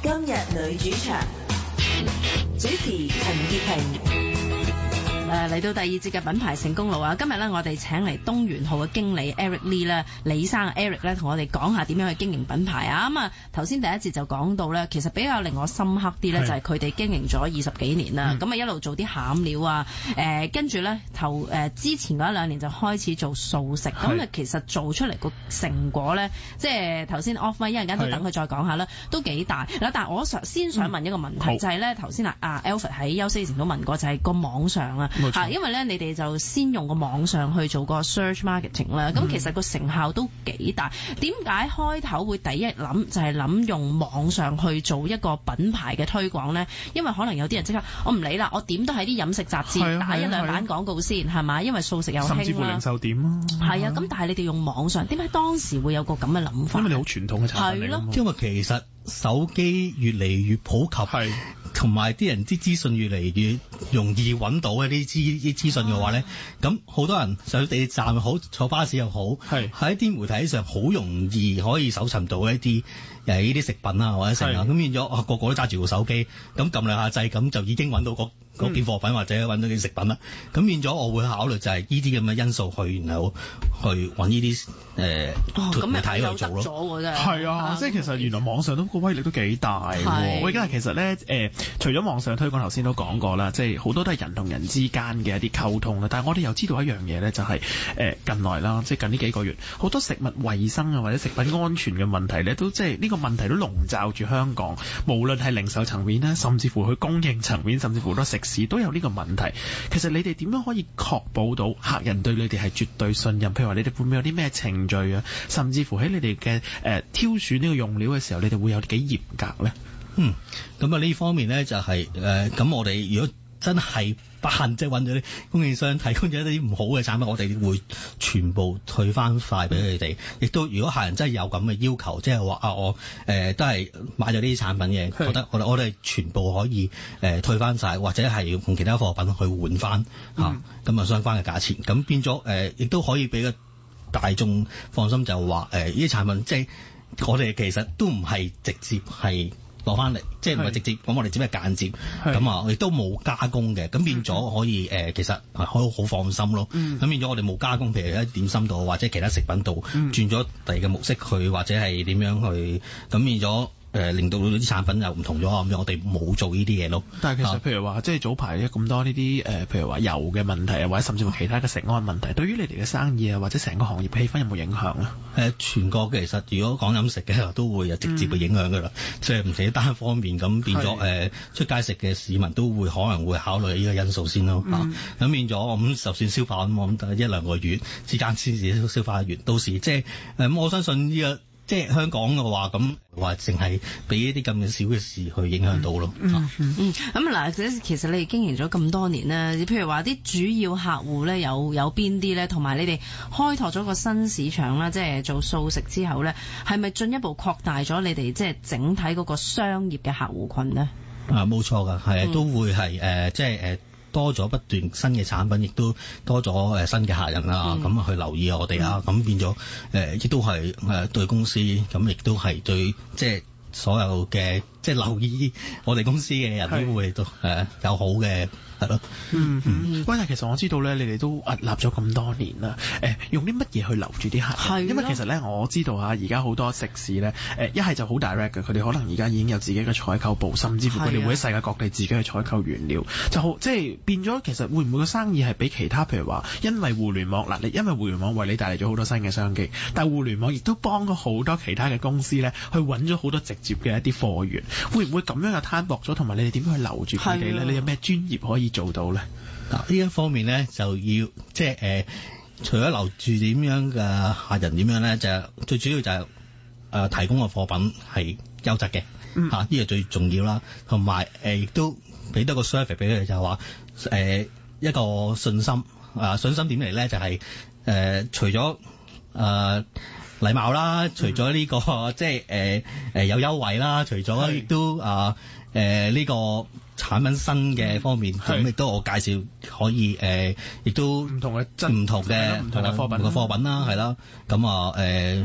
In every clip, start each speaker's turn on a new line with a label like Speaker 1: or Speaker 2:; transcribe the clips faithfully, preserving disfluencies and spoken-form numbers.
Speaker 1: 今日女主場，主持陳潔平。
Speaker 2: 誒嚟到第二節嘅品牌成功路啊！今日咧，我哋請嚟東元號嘅經理 Eric Lee 咧，李生 Eric 咧，同我哋講下點樣去經營品牌啊！咁啊，頭先第一節就講到咧，其實比較令我深刻啲咧，就係佢哋經營咗二十幾年啦，咁啊、嗯、一路做啲餡料啊，誒跟住咧頭誒之前嗰一兩年就開始做素食，咁啊其實做出嚟個成果咧，即係頭先 off mic 一陣間都等佢再講下啦，都幾大嗱。但係我想先想問一個問題，嗯、就係咧頭先啊啊 Alfred 喺休息之前都問過，就係、是、個網上啊。嚇，因為咧，你哋就先用個網上去做個 search marketing 啦，咁、嗯、其實個成效都幾大。點解開頭會第一諗就係、是、諗用網上去做一個品牌嘅推廣咧？因為可能有啲人即刻，我唔理啦，我點都喺啲飲食雜誌打一兩版廣告先，係嘛？因為素食又興啦，
Speaker 3: 甚至乎零售點啊，
Speaker 2: 係啊。咁但係你哋用網上，點解當時會有個咁嘅諗法？
Speaker 3: 因為你好傳統嘅產品嚟㗎嘛。
Speaker 4: 因為其實手機越嚟越普及，係同埋啲人啲資訊越嚟越容易揾到一啲資啲資訊嘅話咧，咁好、啊、多人上地鐵站又好，坐巴士又好，係喺啲媒體上好容易可以搜尋到一啲誒呢啲食品啊或者成啊，咁變咗啊個個都揸住部手機，咁撳兩下掣，咁就已經揾到嗰嗰件貨品、嗯、或者揾到啲食品啦。咁變咗我會考慮就係呢啲咁嘅因素去，然後去揾呢啲誒媒體去做咯。
Speaker 3: 係啊，即係其實原來網上都個威力都幾大喎。喂，家其實咧誒、呃，除咗網上推廣，頭先都講過啦，即係好多都係人同人之間嘅一啲溝通啦。但係我哋又知道一樣嘢咧，就係、是、誒、呃、近來啦，即係近呢幾個月，好多食物衛生啊或者食品安全嘅問題咧，都即係呢個問題都籠罩住香港。無論係零售層面啦，甚至乎去供應層面，甚至乎好多食肆都有呢個問題。其實你哋點樣可以確保到客人對你哋係絕對信任？譬如話你哋會唔會有啲咩程序啊？甚至乎喺你哋嘅誒挑選呢個用料嘅時候，你哋會有幾嚴格咧？
Speaker 4: 嗯，咁啊呢方面咧就係、是、誒，咁、呃、我哋如果真係不幸即係揾咗啲供應商提供咗一啲唔好嘅產品，我哋會全部退翻晒俾佢哋。亦都如果客人真係有咁嘅要求，即係話啊我誒、呃、都係買咗呢啲產品嘅，覺得我我哋全部可以誒、呃、退翻晒，或者係用其他貨品去換翻嚇，咁啊相關嘅價錢。咁變咗誒，亦、呃、都可以俾個大眾放心，就話誒呢啲產品即係我哋其實都唔係直接係攞翻嚟，即係唔係直接咁，我哋只係間接咁啊，亦都冇加工嘅，咁變咗可以誒、呃，其實係可以好放心咯。咁、嗯、變咗我哋冇加工，譬如喺點心度或者其他食品度、嗯、轉咗第二個模式去，或者係點樣去，咁變咗。誒、呃、令到啲產品又唔同咗咁樣，我哋冇做呢啲嘢咯。
Speaker 3: 但係其實譬如話，即係早排咁多呢啲誒，譬如話油嘅問題啊，或者甚至乎其他嘅食安問題，對於你哋嘅生意啊，或者成個行業氣氛有冇影響啊？誒、
Speaker 4: 呃，全國其實如果講飲食嘅都會有直接嘅影響㗎啦，即係唔使單方面咁變咗誒、呃、出街食嘅市民都會可能會考慮呢個因素先咯嚇。咁、嗯啊、變咗咁就算消化咁，我諗一兩個月之間先至消化完，到時即係誒我相信呢、這個。即係香港嘅話，咁話淨係俾一啲咁嘅小嘅事去影響到咯。
Speaker 2: 嗯嗯咁嗱，其實你哋經營咗咁多年咧，譬如話啲主要客戶咧有有邊啲咧，同埋你哋開拓咗個新市場啦，即係做素食之後咧，係咪進一步擴大咗你哋即係整體嗰個商業嘅客戶群咧？
Speaker 4: 啊，冇錯㗎，係、嗯、都會係誒、呃，即係誒。呃多咗不斷新嘅產品，亦都多咗誒新嘅客人啊，咁、嗯、去留意我哋啊，咁、嗯、變咗誒，亦、呃、都係誒對公司，咁亦都係對即係所有嘅即係留意我哋公司嘅人都會都誒有好嘅。係咯，
Speaker 3: 嗯嗯，關鍵其實我知道咧，你哋都屹立咗咁多年啦。誒、呃，用啲乜嘢去留住啲客人？因為其實咧，我知道嚇，而家好多食肆咧，誒一係就好 direct 嘅，佢哋可能而家已經有自己嘅採購部，甚至乎佢哋會喺世界各地自己去採購原料，就好即係變咗。其實會唔會個生意係比其他譬如話，因為互聯網嗱，你因為互聯網為你帶嚟咗好多新嘅商機，但係互聯網亦都幫咗好多其他嘅公司咧，去揾咗好多直接嘅一啲貨源。會唔會咁樣又攤薄咗？同埋你哋點樣去留住佢哋咧？你有咩專業可以做到咧？
Speaker 4: 嗱，呢一方面咧就要即係誒，除咗留住點樣嘅客人點樣咧，就最主要就係、是、誒、呃、提供嘅貨品係優質嘅嚇，呢個最重要啦。同埋誒亦都俾多個 service 俾佢哋，就係話誒一個信心啊、呃，信心點嚟咧？就係、是、誒、呃、除咗誒、呃、禮貌啦，除咗呢、這個即係誒誒有優惠啦，除咗亦都啊誒呢個。產品新嘅方面，咁亦都我介紹可以誒，亦、呃、都唔同嘅唔同嘅唔同嘅貨品嘅貨品啦，係啦，咁啊誒，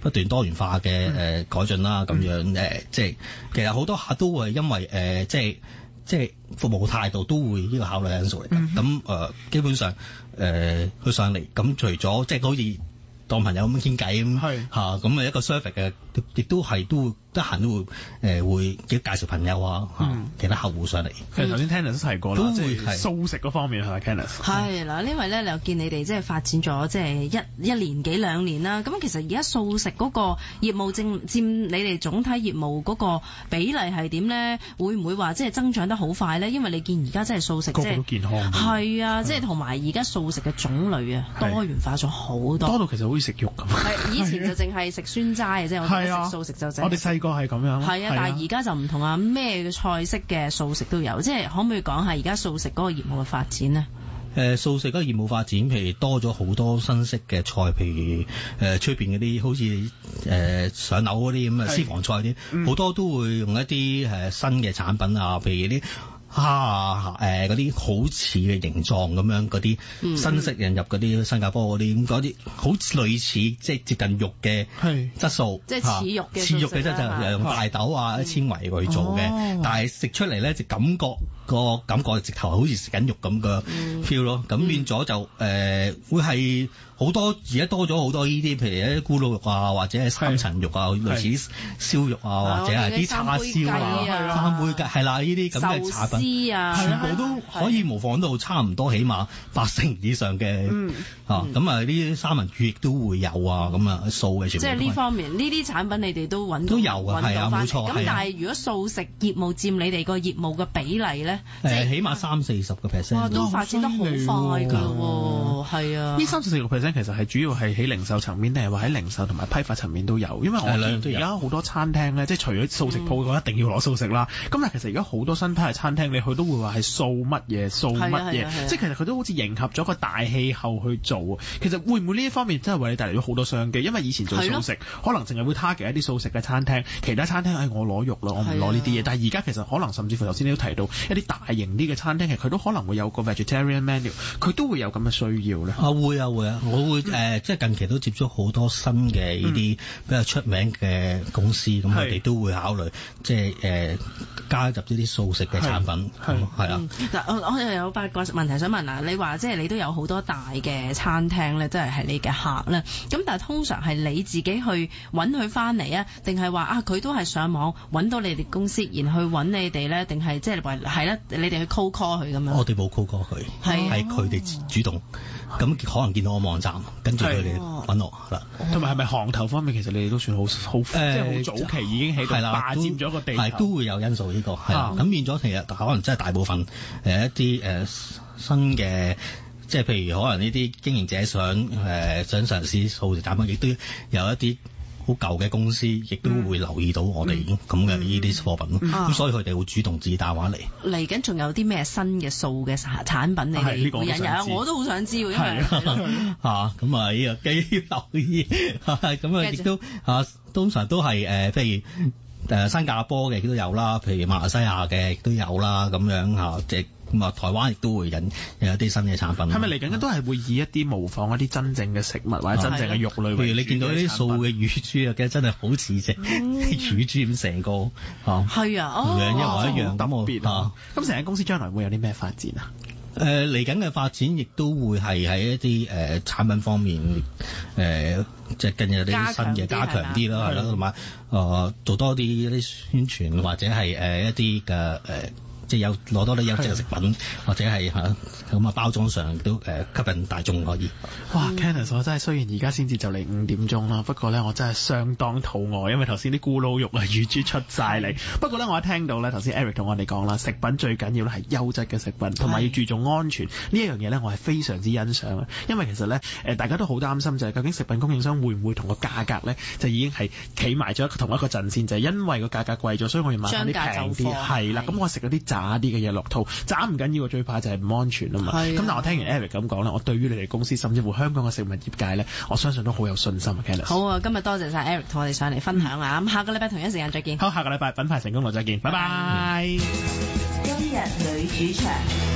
Speaker 4: 不斷多元化嘅誒、呃、改進啦，咁樣誒、呃，即係其實好多客都會因為誒、呃，即係即係服務態度都會呢個考慮因素嚟嘅。咁誒、嗯呃，基本上誒，佢、呃、上嚟咁，除咗即係好似當朋友咁傾偈咁嚇，咁啊一個 service 嘅，亦都係都會得閒都會誒、呃、會介紹朋友啊嚇、嗯、其他客戶上嚟。
Speaker 3: 其實頭先 Kenneth 都提過啦，
Speaker 4: 都
Speaker 3: 即係素食嗰方面係 Kenneth。
Speaker 2: 係啦，因為咧，又見你哋即係發展咗即係一一年幾兩年啦。咁其實而家素食嗰個業務佔佔你哋總體業務嗰個比例係點咧？會唔會話即係增長得好快咧？因為你見而家真係素食即係
Speaker 3: 健康。係
Speaker 2: 啊，即係同埋而家素食嘅種類啊多元化咗好多，
Speaker 3: 多到其實好似食肉咁。
Speaker 2: 係以前就淨係食酸齋嘅啫，我哋食素食就淨。
Speaker 3: 我哋細個係咁樣。
Speaker 2: 係啊，但係而家就唔同啊，咩菜式嘅素食都有。即係可唔可以講下而家素食嗰個業務嘅發展呢？
Speaker 4: 誒、呃、素食嗰個業務發展，譬如多咗好多新式嘅菜，譬如誒出邊嗰啲好似誒、呃、上樓嗰啲咁嘅私房菜啲，好、嗯、多都會用一啲誒、呃、新嘅產品啊，譬如啲蝦啊誒嗰啲好似嘅形狀咁樣嗰啲新式引入嗰啲新加坡嗰啲咁嗰啲好類似即係接近肉嘅質素，
Speaker 2: 即係似肉嘅
Speaker 4: 似肉嘅質就用大豆啊啲纖維去做嘅，哦、但係食出嚟咧就感覺、個感覺直頭好似食緊肉咁嘅 feel 咯，咁、嗯、變咗就誒、呃、會係好多而家多咗好多呢啲，譬如一啲咕嚕肉啊，或者係三層肉啊，類似燒肉啊，或者係啲叉燒啊、三杯雞係啦，呢啲咁嘅產品，
Speaker 2: 啊、
Speaker 4: 全部都可以模仿到差唔多，起碼八成以上嘅、嗯、啊，咁啊呢啲三文魚亦都會有啊，咁啊素嘅全部。即係
Speaker 2: 呢方面呢啲產品你哋都揾到
Speaker 4: 都有㗎，係啊冇錯。
Speaker 2: 咁但係如果素食業務佔你哋個業務嘅比例咧，
Speaker 4: 誒、呃、起碼三四十個 percent。
Speaker 2: 哇，都發展得好快㗎喎，係啊。
Speaker 3: 呢三四十個 percent 其實係主要係喺零售層面定係話喺零售同埋批發層面都有，因為我見而家好多餐廳咧，即係除咗素食鋪嘅話，一定要攞素食啦。咁、嗯、但係其實而家好多新派嘅餐廳，你去都會話係素乜嘢素乜嘢，即係其實佢都好似迎合咗個大氣候去做。其實會唔會呢一方面真係為你帶嚟咗好多商機？因為以前做素食可能淨係會 target 一啲素食嘅餐廳，其他餐廳誒、哎、我攞肉啦，我唔攞呢啲嘢。但係而家其實可能甚至乎頭先你都提到一啲大型啲嘅餐廳，其實佢都可能會有個 vegetarian menu， 佢都會有咁嘅需要咧。
Speaker 4: 啊會啊會啊，我會誒、呃、即係近期都接觸好多新嘅呢啲比較出名嘅公司，咁佢哋都會考慮即係誒、呃、加入呢啲素食嘅產品，係係啊。
Speaker 2: 嗱、嗯，我我又有八個問題想問啊，你話即係你都有好多大嘅餐廳咧，即係係你嘅客咧，咁但係通常係你自己去揾佢翻嚟啊，定係話啊佢都係上網揾到你哋公司，然後去揾你哋咧，定係即係話係啦，你哋去 call call 佢咁樣？我哋冇 call call 佢，係佢哋主動。咁可能見到我網站，跟住佢哋揾我啦。
Speaker 3: 同埋係咪行頭方面，其實你哋都算好好，即係好早期已經喺度霸佔咗個地頭，
Speaker 4: 係都會有因素呢、呢個係啦。咁、啊、變咗其實可能真係大部分誒、呃、一啲誒、呃、新嘅，即係譬如可能呢啲經營者想誒、呃、想嘗試素食產品，亦都有一啲好舊嘅公司，亦都會留意到我哋咁嘅呢啲貨品，咁、嗯嗯、所以佢哋會主動自己打電話嚟。嚟
Speaker 2: 緊仲有啲咩新嘅素嘅產品你哋會引入？我都好想知喎，因為嚇
Speaker 4: 咁啊呢個幾留意，咁啊亦都嚇通常都係誒、呃，譬如誒、呃、新加坡嘅亦都有啦，譬如馬來西亞嘅亦都有啦，咁樣嚇即。咁啊，台灣亦都會引有一啲新嘅產品。係咪嚟緊嘅都係會以一啲模仿一啲真正嘅食物或者真正嘅肉類？譬如你見到啲素嘅乳豬啊，嘅真係好似隻乳豬咁成個嚇。係啊，樣一模一樣，特別啊！
Speaker 3: 咁成間公司將來會有啲咩發展啊？
Speaker 4: 誒嚟緊嘅發展亦都會係喺一啲誒、呃、產品方面誒，即係更有啲新嘅加強啲啦，係啦，同埋誒做多啲一啲宣傳或者係誒、呃、一啲嘅誒。呃即係有攞多啲優質嘅食品，或者係嚇咁啊包裝上都誒、呃、吸引大眾可以。
Speaker 3: 哇 Kenneth 我真係雖然而家先至就嚟五點鐘啦，不過咧我真係相當肚餓，因為頭先啲咕嚕肉啊、乳豬出晒嚟。不過咧我一聽到咧頭先 Eric 同我哋講啦，食品最緊要咧係優質嘅食品，同埋要注重安全呢一樣嘢咧，我係非常之欣賞啊。因為其實咧誒、呃、大家都好擔心就係究竟食品供應商會唔會同個價格咧就已經係企埋咗同一個陣線，就係、是、因為個價格貴咗，所以我要買啲平啲。係啦，咁我食嗰啲渣啲嘅嘢落肚，渣唔緊要，最怕就係唔安全啊嘛。咁但我聽完 Eric 咁講咧，我對於你哋公司甚至乎香港嘅食物業界咧，我相信都好有信心啊 Kenneth 好啊，今日多謝晒 Eric 同我哋上嚟分享啊。咁、嗯、下個禮拜同一時間再見。好，下個禮拜品牌成功路再見，拜拜。今日女主場。